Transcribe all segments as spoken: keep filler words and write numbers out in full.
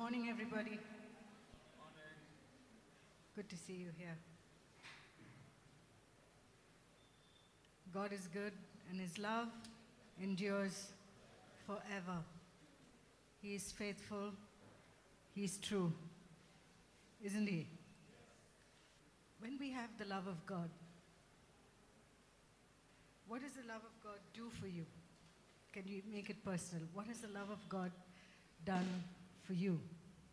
morning, everybody. Good to see you here. God is good and His love endures forever. He is faithful. He is true. Isn't He? When we have the love of God, what does the love of God do for you? Can you make it personal? What has the love of God done for you?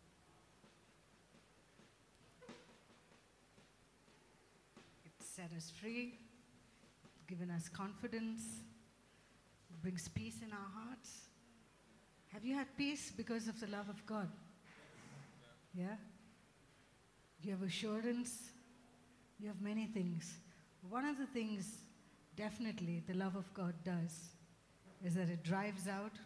It set us free, given us confidence, brings peace in our hearts. Have you had peace because of the love of God? Yeah? You have assurance. You have many things. One of the things definitely the love of God does is that it drives out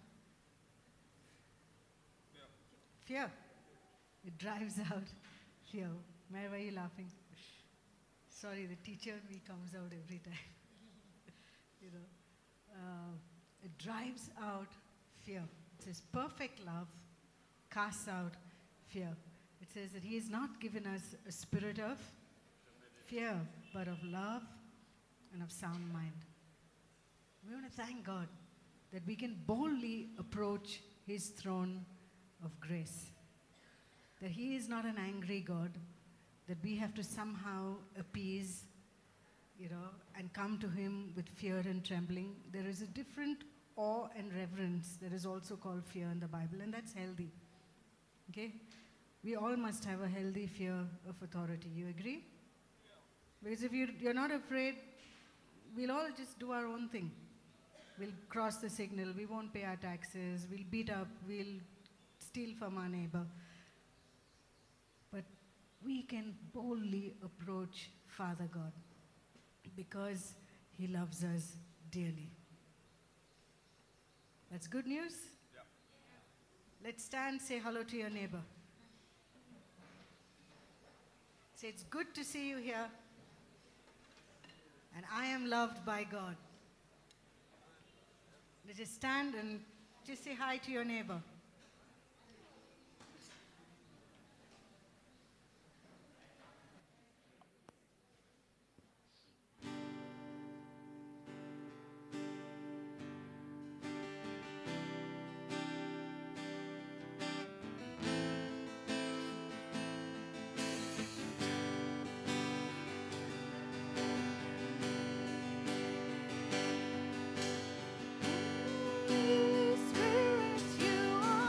Yeah. fear. It drives out fear. Mary, why are you laughing? Sorry, the teacher in me comes out every time. you know, uh, it drives out fear. It says, perfect love casts out fear. It says that He has not given us a spirit of fear, but of love and of sound mind. We want to thank God that we can boldly approach His throne of grace. That He is not an angry God, that we have to somehow appease, you know, and come to Him with fear and trembling. There is a different awe and reverence that is also called fear in the Bible, and that's healthy. Okay? We all must have a healthy fear of authority. You agree? Because if you, you're not afraid, we'll all just do our own thing. We'll cross the signal, we won't pay our taxes, we'll beat up, we'll steal from our neighbor. But we can boldly approach Father God because He loves us dearly. That's good news? Yeah. Let's stand, say hello to your neighbor. Say, it's good to see you here, and I am loved by God. Let's just stand and just say hi to your neighbor. Spirit, you are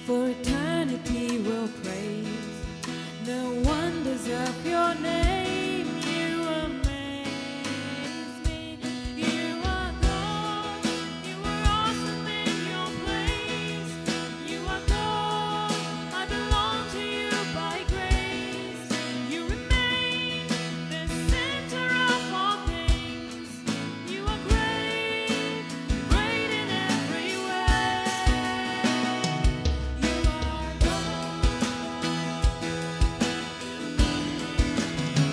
for eternity will praise the wonders of your name. You amaze me. You are God. You are awesome in your place. You are God. I belong to you by grace. You remain the center of all things. You are great, great in every way. You are God.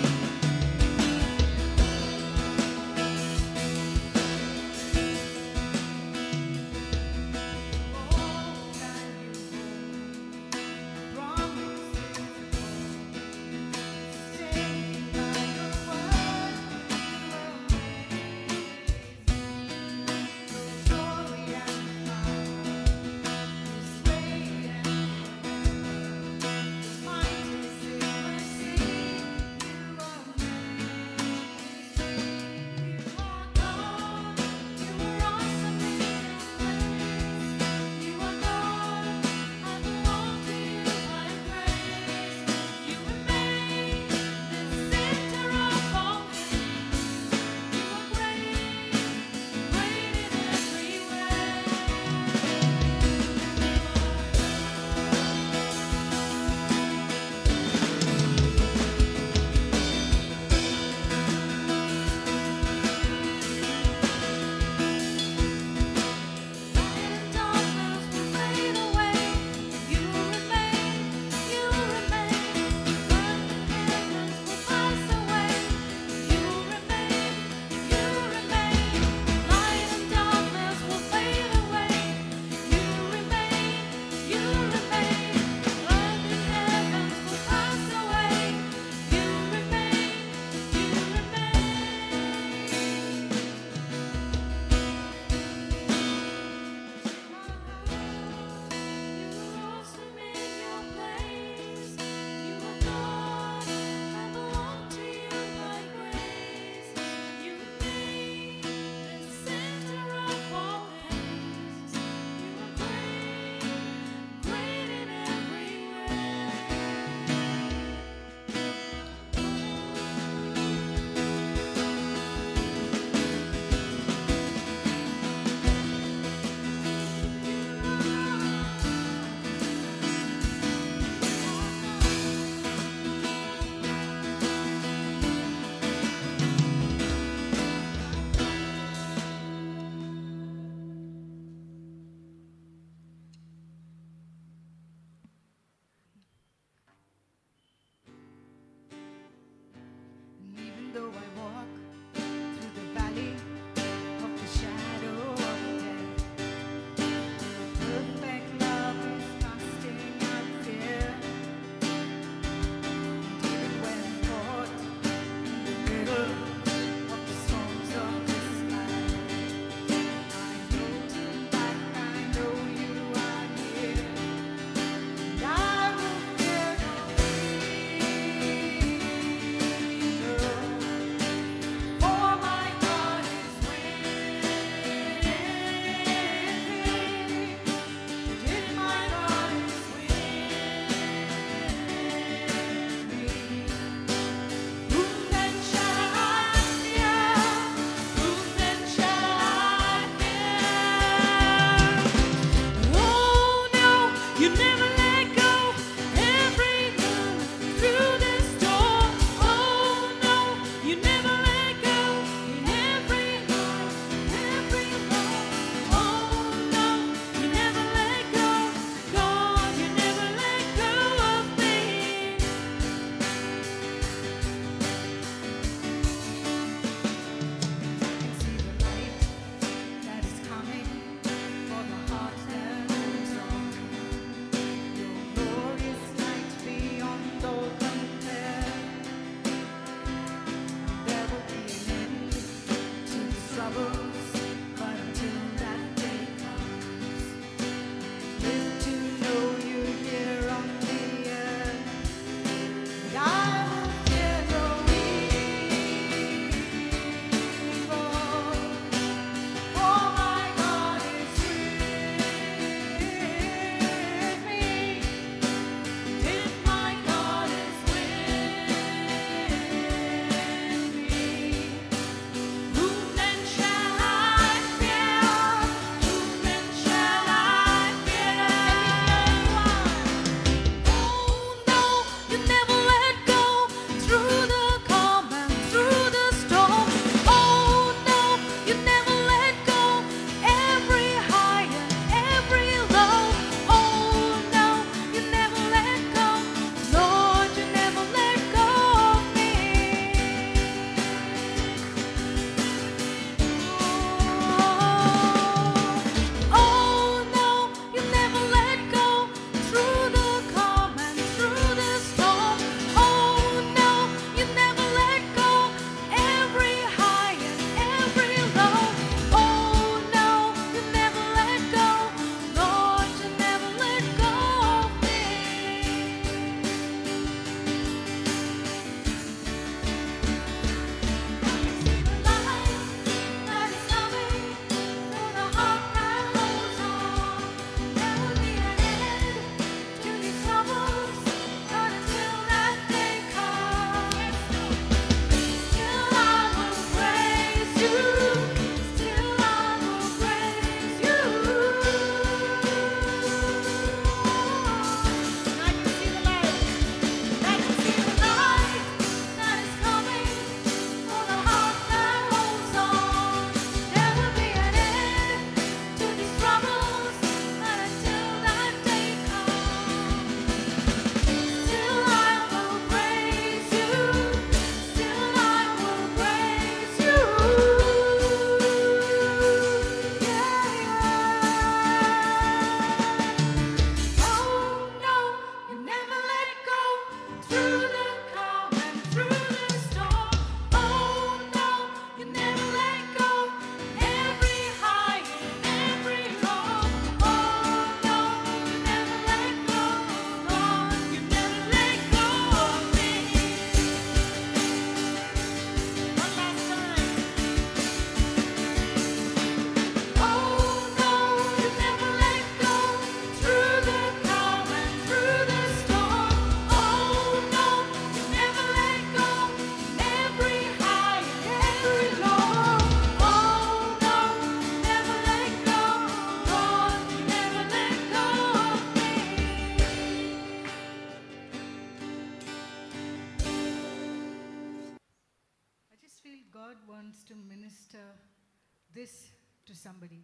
wants to minister this to somebody.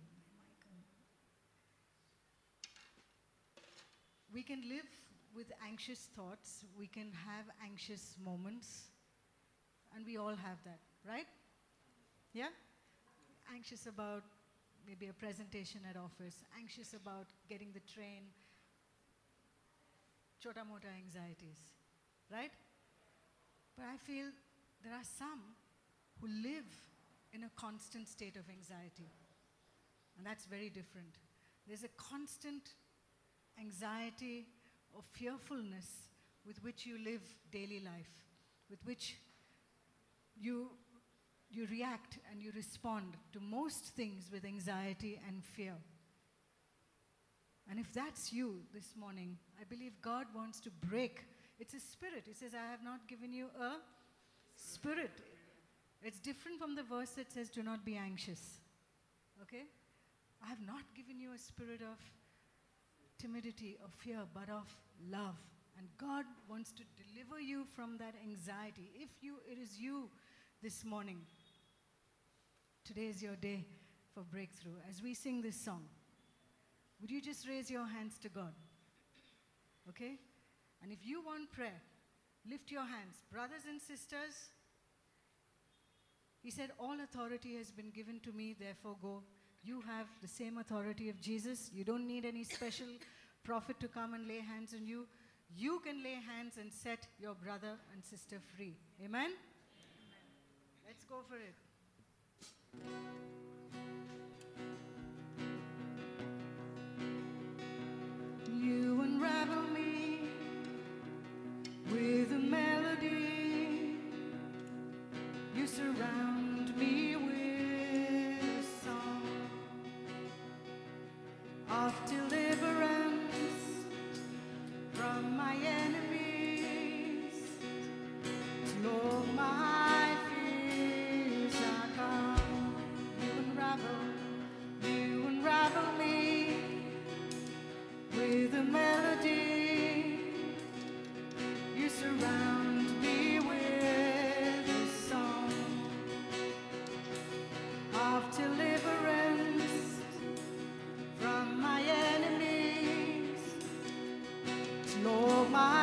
We can live with anxious thoughts, we can have anxious moments, and we all have that, right? Yeah? Anxious about maybe a presentation at office, anxious about getting the train, chota mota anxieties, right? But I feel there are some who live in a constant state of anxiety, and that's very different. There's a constant anxiety or fearfulness with which you live daily life, with which you, you react and you respond to most things with anxiety and fear. And if that's you this morning, I believe God wants to break. It's a spirit. He says, I have not given you a spirit. It's different from the verse that says, do not be anxious. Okay? I have not given you a spirit of timidity or fear, but of love. And God wants to deliver you from that anxiety. If you, it is you this morning, today is your day for breakthrough. As we sing this song, would you just raise your hands to God? Okay? And if you want prayer, lift your hands. Brothers and sisters, He said, all authority has been given to me, therefore go. You have the same authority of Jesus. You don't need any special prophet to come and lay hands on you. You can lay hands and set your brother and sister free. Amen? Amen. Let's go for it. You unravel me with a melody. You surround me with a song of deliverance from my enemies. Till my fears are gone. You unravel, you unravel me with a melody. You surround me with a song of deliverance from my enemies. Lord, my